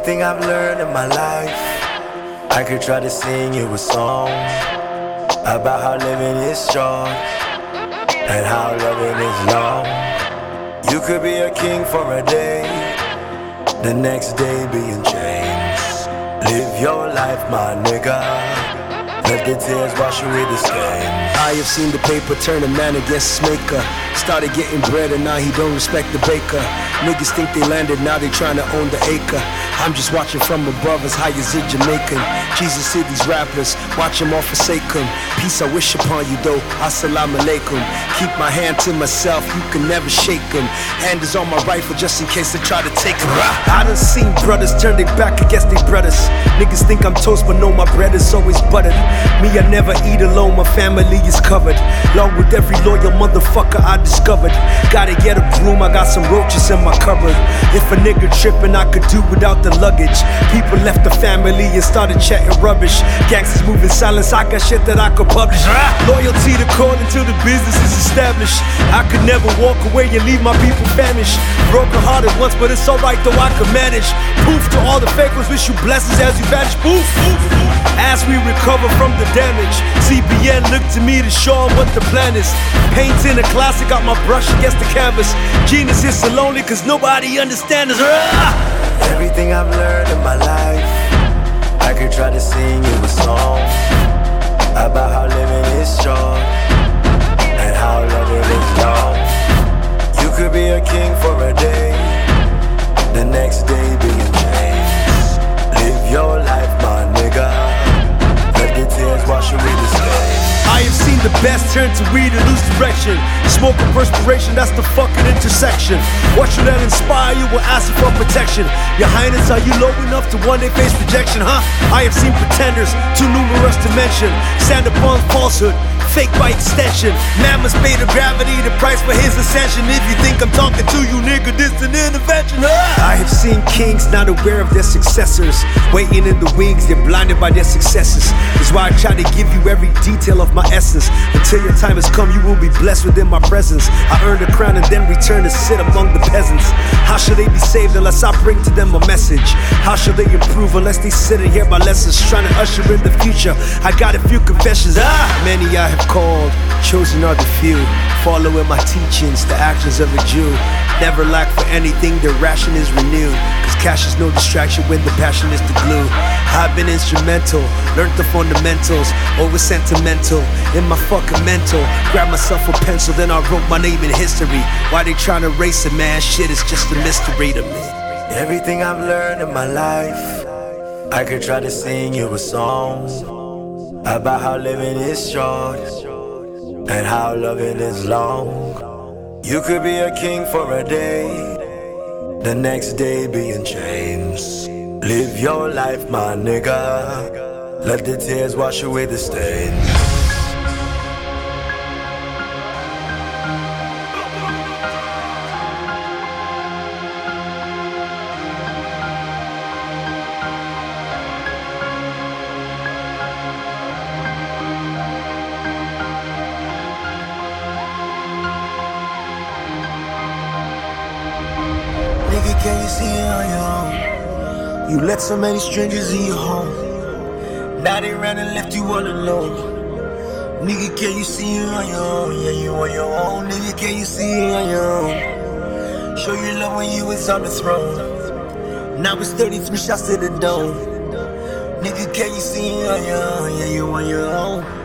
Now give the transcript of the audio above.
Everything I've learned in my life, I could try to sing you a song about how living is short and how loving is long. You could be a king for a day, the next day be in chains. Live your life, my nigga. Let the tears wash away the stains. I have seen the paper turn a man against his maker. Started getting bread and now he don't respect the baker. Niggas think they landed, now they trying to own the acre. I'm just watching from above as high as a Jamaican. Jesus said these rappers, watch them all forsake him. Peace I wish upon you though, assalamu alaikum. Keep my hand to myself, you can never shake him. Hand is on my rifle just in case they try to take him. I done seen brothers turn their back against their brothers. Niggas think I'm toast but know my bread is always buttered. Me, I never eat alone, my family is covered. Along with every loyal motherfucker I discovered. Gotta get a broom, I got some roaches in my cupboard. If a nigga trippin', I could do without the luggage. People left the family and started chatting rubbish. Gangsters moving silence, I got shit that I could publish. Loyalty to call until the business is established. I could never walk away and leave my people famished. Broken hearted once, but it's alright though I could manage. Poof to all the fake ones, wish you blessings as you vanish. Poof. As we recover from the damage, CBN look to me to show 'em what the plan is. Painting a classic, got my brush against the canvas. Genius is so lonely cause nobody understands us. Everything I've learned in my life, I could try to sing you a song about how living is short and how loving is long. You could be a king for a day, the next day be in chains. Live your life, my nigga. Let the tears wash away the stains. I have seen the best turn to weed and lose direction. Smoke and perspiration, that's the fucking intersection. What should that inspire you? Will ask you for protection. Your Highness, are you low enough to one day face rejection, huh? I have seen pretenders, too numerous to mention. Stand upon falsehood, fake by extension. Man must pay the gravity, the price for his ascension. If you think I'm talking to you, nigga, this an intervention, huh? I have seen kings not aware of their successors. Waiting in the wings, they're blinded by their successes. That's why I try to give you every detail of my essence. Until your time has come, you will be blessed within my presence. I earned a crown and then return to sit among the peasants. How should they be saved unless I bring to them a message? How should they improve unless they sit and hear my lessons? Trying to usher in the future, I got a few confessions. Many I have called, chosen are the few. Following my teachings, the actions of a Jew. Never lack for anything, their ration is renewed. Cause cash is no distraction when the passion is the glue. I've been instrumental, learned the fundamentals. Always sentimental, in my fucking mental. Grabbed myself a pencil, then I wrote my name in history. Why they trying to erase it, man? Shit is just a mystery to me. Everything I've learned in my life, I could try to sing you a song about how living is short and how loving is long. You could be a king for a day, the next day be in chains. Live your life, my nigga. Let the tears wash away the stains. Nigga, can you see it on your own? You let so many strangers in your home. Now they ran and left you all alone. Nigga, can you see it on your own? Yeah, you on your own. Nigga, can you see it on your own? Show your love when you was on the throne. Now it's 33 shots to the dome. Nigga, can you see it on your own? Yeah, you on your own.